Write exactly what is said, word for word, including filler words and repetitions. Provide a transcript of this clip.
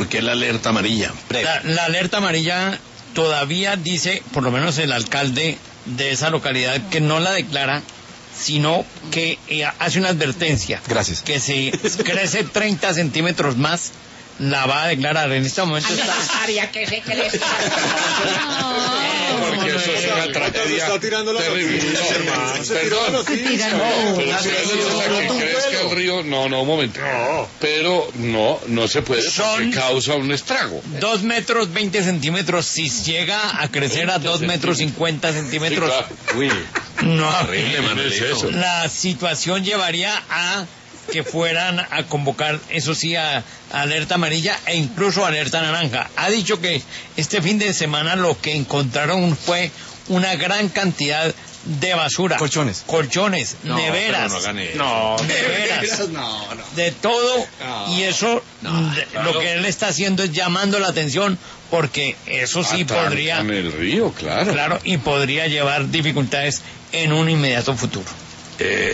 ¿Por qué la alerta amarilla? La, la alerta amarilla todavía dice, por lo menos el alcalde de esa localidad, que no la declara, sino que eh, hace una advertencia. Gracias. Que si crece treinta centímetros más, la va a declarar. En este momento está... que se crece. Porque eso es una tragedia terrible. Perdón. No, pero si es que crezca el río, no, no, un momento. Pero no, no se puede porque Son causa un estrago. Dos metros veinte centímetros, si llega a crecer a dos metros cincuenta centímetros, Uy, no, horrible, Manuelito. la situación llevaría a que fueran a convocar, eso sí, a, a alerta amarilla e incluso alerta naranja. Ha dicho que este fin de semana lo que encontraron fue una gran cantidad de basura. Colchones. Colchones, No, neveras. pero no hagan eso. No, neveras. No, no. De todo. No. Y eso, No, de- claro. lo que él está haciendo es llamando la atención, porque eso sí podría, En el río, claro. claro, y podría llevar dificultades en un inmediato futuro. Eh,